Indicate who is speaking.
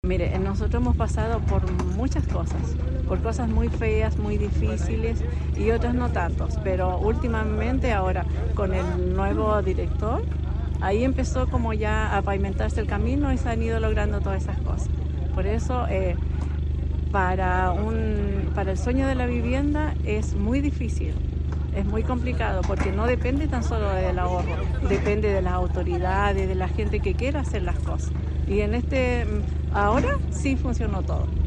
Speaker 1: Mire, nosotros hemos pasado por muchas cosas, por cosas muy feas, muy difíciles y otras no tantos, pero últimamente ahora con el nuevo director, ahí empezó como ya a pavimentarse el camino y se han ido logrando todas esas cosas. Por eso, para el sueño de la vivienda es muy difícil. Es muy complicado porque no depende tan solo del ahorro, depende de las autoridades, de la gente que quiera hacer las cosas. Y ahora sí funcionó todo.